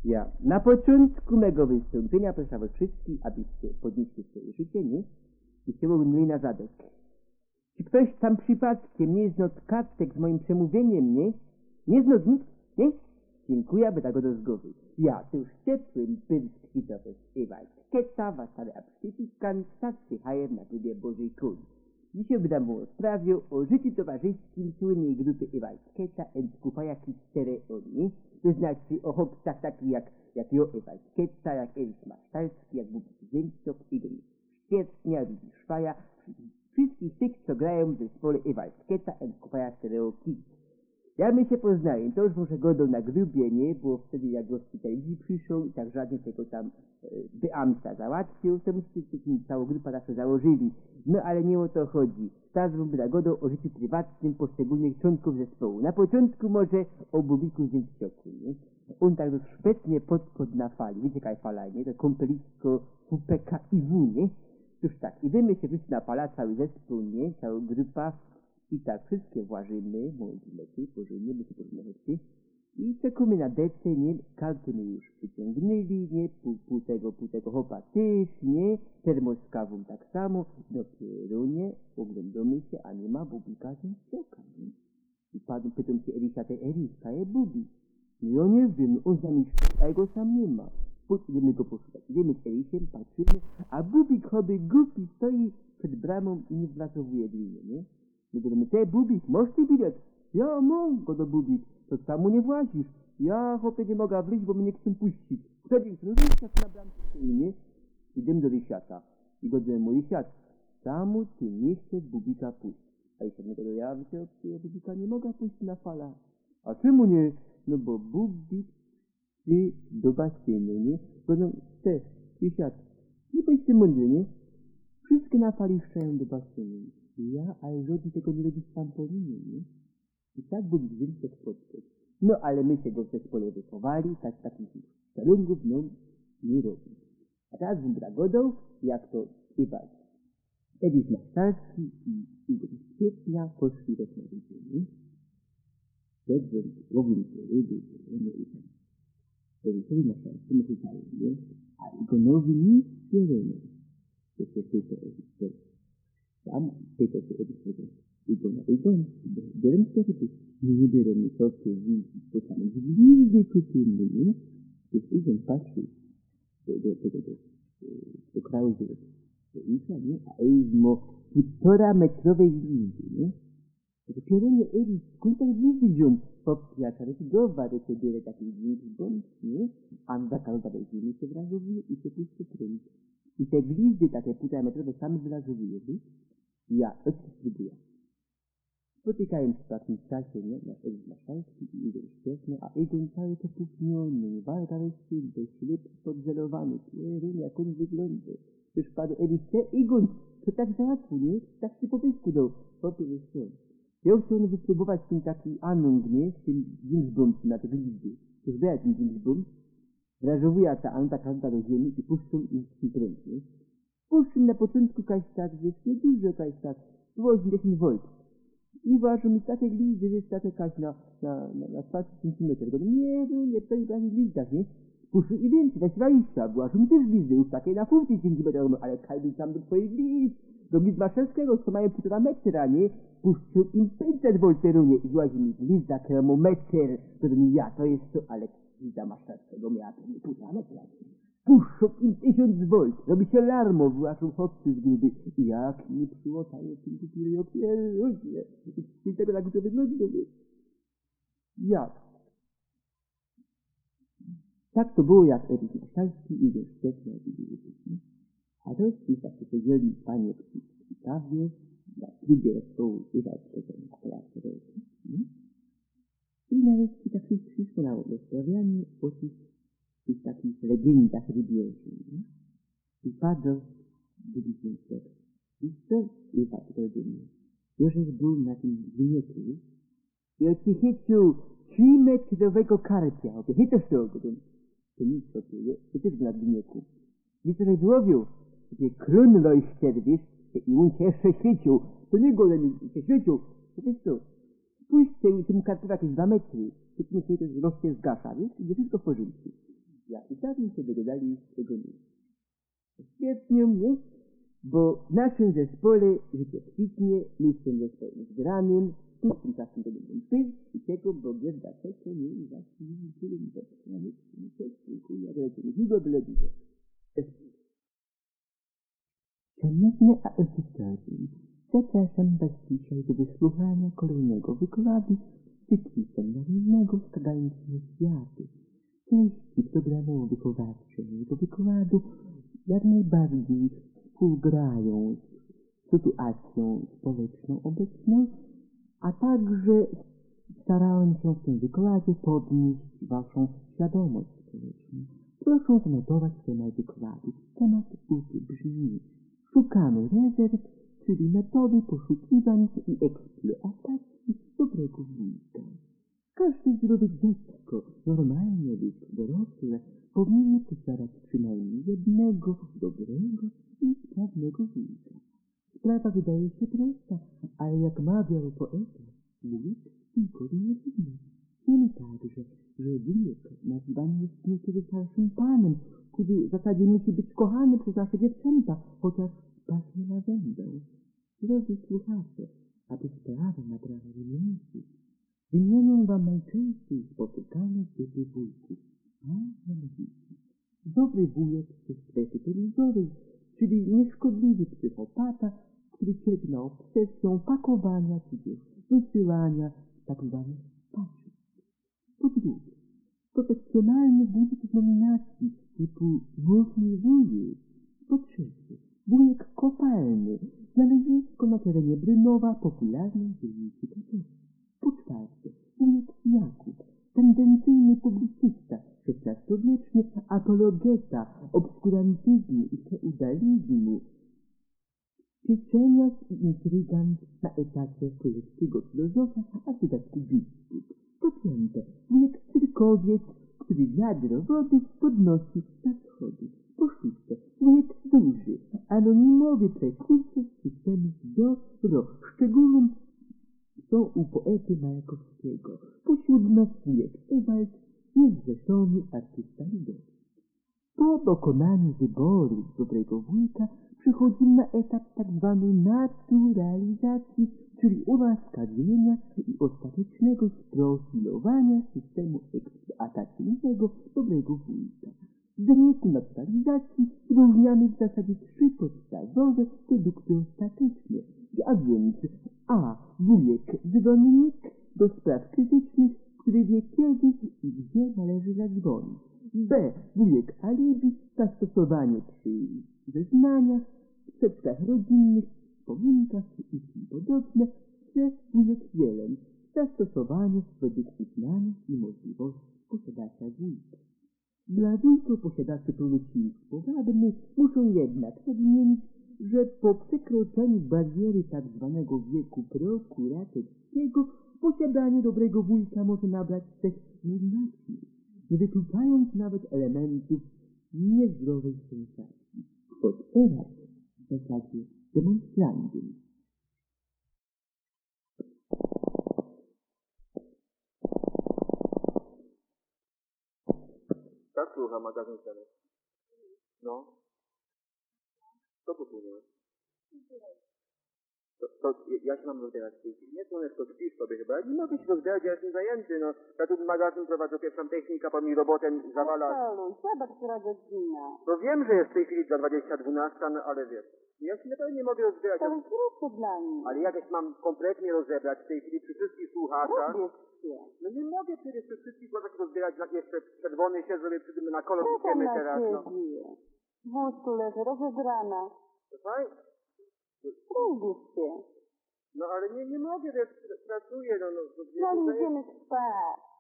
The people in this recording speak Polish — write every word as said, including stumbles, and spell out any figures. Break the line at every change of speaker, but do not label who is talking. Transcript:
Ja na początku mego wystąpienia proszę was wszystkich, abyście podnieśli swoje życie, nie? I się mieli na zadek. Czy ktoś tam przypadkiem nie znał kartek z moim przemówieniem, nie? Nie znał nikt, nie? Dziękuję, aby tak go dozgowy. Ja tu już ciepłym pyrski to was Ewald Keta, was ale absztyfikant, stacji hajer na grubie Bożej Króli. Dzisiaj wydam mu o sprawie o życiu towarzyskim słynnej grupy Ewald Keta and Kupaja Kistereoni, to znaczy o chłopcach takich jak, jak Jo Ewald Keta, jak Elis Masztalski, jak Bubik Ziemczok, Igor Świetnia, Ludwik Szwaja, wszystkich tych, co grają w zespole Ewald Keta and Kupaja Kistereoni. Ja my się poznałem, to już może godą na grubie, nie? Bo wtedy jak hospitalizm przyszł i tak żadnie tego tam e, beamta załatwił, to myśmy całą grupę zawsze założyli. No ale nie o to chodzi. Teraz bym na godą o życiu prywatnym poszczególnych członków zespołu. Na początku może o Bubiku Ziemcioku, nie? On tak dość szpetnie podkład na fali. Wiecie jaka fala, nie? To kąpelisko W P K I W, nie? Cóż tak, idziemy się wszyscy na pala, cały zespół, nie? Cała grupa. I tak wszystkie włażymy, może lepiej, porzymy, by się porozmawiać. I czekamy na dece, nie? Karty my już wyciągnęli, nie? Pół, pół tego, pół tego hopa też, nie? Termos z kawą tak samo. Dopiero, nie? Oglądamy się, a nie ma Bubika Ziemcioka, nie? I pan pytam się Elisa, te Eliska, je Bubik. No ja nie wiem, on z nami a jego sam nie ma. Pójdź, idziemy go poszukać. Idziemy z Elisiem, patrzymy, a Bubik choby głupi stoi przed bramą i nie wlazowuje drzwi, nie? My mówimy, te Bubik, masz ty bilet? Ja mam, go do Bubik, to samo nie włazisz. Ja, chłopie, nie mogę wleźć, bo mnie nie chcą puścić. Wtedy, no Rysiat na bramce stoi, nie? Idziemy do Rysiata. I go do mój Rysiat, czemu ty nie chcesz Bubika puścić? A Rysiat mnie go do ja, wiecie, ja Bubika nie mogę puścić na falach. A czemu nie? No bo Bubik ty do basenu, nie? Bo no, te, Rysiat, nie bądźcie mądry, nie? Wszystkie na fali szczają do basenu. Ja, ale żaden tego nie robi w trampolinie, nie? I tak był Ziemczok podkreśl. No, ale my się go w zespole wychowali, tak takich szalungów, no, nie robi. A teraz bym dragodą, jak to Ewald. Elis Masztalski i Igor Świetnia poszli do Smarydziny. Dobrze, robił się ryby, nie ryby. Elisowi Masztalskiemu chytają, nie? A Igorowi nic nie robią. To się tylko Elis. Tam tylko się odbywa. Igor na Igor, bierem się to, nie bierem to, co widzi, to samo gwizdy kupiemy, nie? To Igor patrzy do tego, do kraju zielonego. To Igor, nie? A Eizmo półtora metrowej gwizdy, nie? To dopiero nie Elis, skąd te gwizdy wziął? Popijacza, to gowa do ciebie takich gwizd bądź, nie? Anda kalba do ziemi się wrazowuje i się puszczy prędko. I te gwizdy takie półtora metrowe same wylazowuje, nie? Ja, to spróbuję. Spotykając w takim czasie, nie, na Elis Masztalski i Igor Świetny, a Igor cały popukniony, walka rozcięty, ślep podzelowany, pierun, jak on wygląda. Już padł Elis, te Igor, to tak załatwu, nie? Tak się po pysku dał. Popie, wiesz co? Ja chciałem wypróbować ten taki anung, nie? Z tym Ginsbum na te glizdy. To już był ten Ginsbum. Wrażowuje ta anta kanta do ziemi i puszczą im pręt, nie? Puszczą na początku kaś tak, wiesz, nie dużo kaś tak, osiemdziesiąt wolt. I ważą mi takie glizdy, że jest takie kaś na, na, na, na dwadzieścia centymetrów. Nie, no nie, to nie takie glizdach, nie? Puszczą i więcej, weź dwadzieścia, bo ważą mi też glizdy, już takie na pięćdziesiąt centymetrów, ale kaj tam do twoich glizd. Do glizd Masztalskiego, co mają półtora metra, nie? Puszczą im pięćset wolterunie i złazi mi glizda termometr, który mi ja, to jest to, ale glizda Masztalskiego miała pewnie półtora metra. Puszczą im tysiąc volt, robi się larmo, wyłaszą chłopcy z gruby. I jak nie przyłotają tym kupiry opierunie. I tego tak to wygląda, wiesz? Jak? Tak to było, jak Elis Masztalski i Igor Świetny i Igor. A to jest tak, że jeżeli panie w prawie, na trybie zespołu Ewald Keta na Placu Roki. I nareszcie tak się wszystko na rozprawianie o tych, tych takich legendach rybiowych. I padł drugi Ziemczok. I co Ewald rozumiał? Jeżeś był na tym wynieku i odchycił trzymetrowego karpia. Odchycił się go. To nic to czuje, to też był na wynieku. I co złowił? Gdzie krun lojścier, wiesz, i on się jeszcze świecił. To nie go się świecił. To wiesz co? Pójść tym karpia jakieś dwa metry. Ty nie się to lojścier zgasza, wiesz? I wszystko w porządku. myśmy się dogadali tego miejsca. Świetnie mnie, bo w naszym zespole życie kwitnie, jestem zespołem zgranym, tymczasem to będą ty i tego, bo nie da tego, nie i właśnie nie tyle mi zatrzymamy, nie też dziękuję, ale to nie długo, byle długo. Szanowne audytorium, zapraszam Was dzisiaj do wysłuchania kolejnego wykładu z cyklu seminarnego Skazaniczne Światy. Treści programu wychowawczego wykładu jak najbardziej współgrają z sytuacją społeczną obecną, a także starałem się w tym wykładzie podnieść Waszą świadomość społeczną. Proszę zanotować temat wykładu. Temat ów brzmi: szukamy rezerw, czyli metody poszukiwań i eksploatacji dobrego wujka. Każde zdrowe dziecko, normalnie lub dorosłe, powinno posiadać przynajmniej jednego dobrego i sprawnego wujka. Sprawa wydaje się prosta, ale jak mawiał poeta, wujek tylko nie winny. Wiemy także, że wujek nazywany jest niekiedy starszym panem, który w zasadzie musi być kochany przez nasze dziewczęta, chociaż pachnie lawendą. Drodzy słuchacze, aby sprawa nabrała wymienki, wymienię Wam najczęściej spotykane typy wujków, a mianowicie dobry wujek ze strefy telewizowej, czyli nieszkodliwy psychopata, który cierpi na obsesję pakowania czy też wysyłania tzw. paczek. Po drugie, profesjonalny wujek z nominacji typu Głośny wujek. Po trzecie, wujek kopalny, znalezisko na terenie Brynowa, popularnej dzielnicy Katowic. Po czwarte, wujek Jakub, tendencyjny publicysta, szesnastowieczny apologeta obskurantyzmu i feudalizmu, pieczeniarz i intrygant na etacie polskiego filozofa, a w dodatku biskup. Po piąte, wujek cyrkowiec, który wiadro wody podnosi na schody. Po szóste, wujek duży, anonimowy prekursor systemu dobro, szczególnym są u poety Majakowskiego. Po siódme, wujek Ewald, niezrzeszony artysta ludowy. Po dokonaniu wyboru dobrego wujka przychodzimy na etap tak zwanej naturalizacji, czyli ułaskawienia i ostatecznego sprofilowania systemu eksploatacyjnego dobrego wujka. W wyniku naturalizacji wyróżniamy w zasadzie trzy podstawowe produkty ostateczne, a więc a. wujek dzwonnik do spraw krytycznych, który wie kiedy i gdzie należy zadzwonić. B. wujek alibi, zastosowanie przy zeznaniach, sprzeczkach rodzinnych, wspominkach i tym podobne. C. wujek jeleń, zastosowanie według uznania i możliwości posiadacza wujka. Dla wujków posiadaczy pełnoprawnych powabnych muszą jednak nadmienić, że po przekroczeniu bariery tak zwanego wieku prokuratorskiego posiadanie dobrego wujka może nabrać cech nieznacznych, nie wykluczając nawet elementów niezdrowej sensacji. Od teraz w zasadzie demonstrandum.
Tak, słucham, magazyn ceny. No. Co tu płynąłeś? To, to ja się mam rozbierać w tej chwili. Nie, słoneczko, śpisz sobie chyba. Ja nie mogę się rozbierać, ja jestem zajęty, no. Ja tu magazyn prowadzę, pierwszą technika, po mi robotę zawala.
Halo, zobacz, która godzina.
No wiem, że jest w tej chwili za dwadzieścia dwunasta, no ale wiesz. Ja się naprawdę nie mogę rozbierać.
To jest krótko dla mnie.
Ale jak ja się mam kompletnie rozebrać w tej chwili przy wszystkich słuchaczach.
Robię się.
No nie mogę przecież przy wszystkich słuchaczach rozbierać, jak jeszcze czerwony się zrobię przy tym na kolor
Czekam
idziemy
na
teraz, no.
ciebie. W wózku leżę, rozebrana.
To fajnie.
Lubisz się.
No ale nie, nie mogę, wiesz, pracuję, no, no,
No ale
no,
idziemy spać.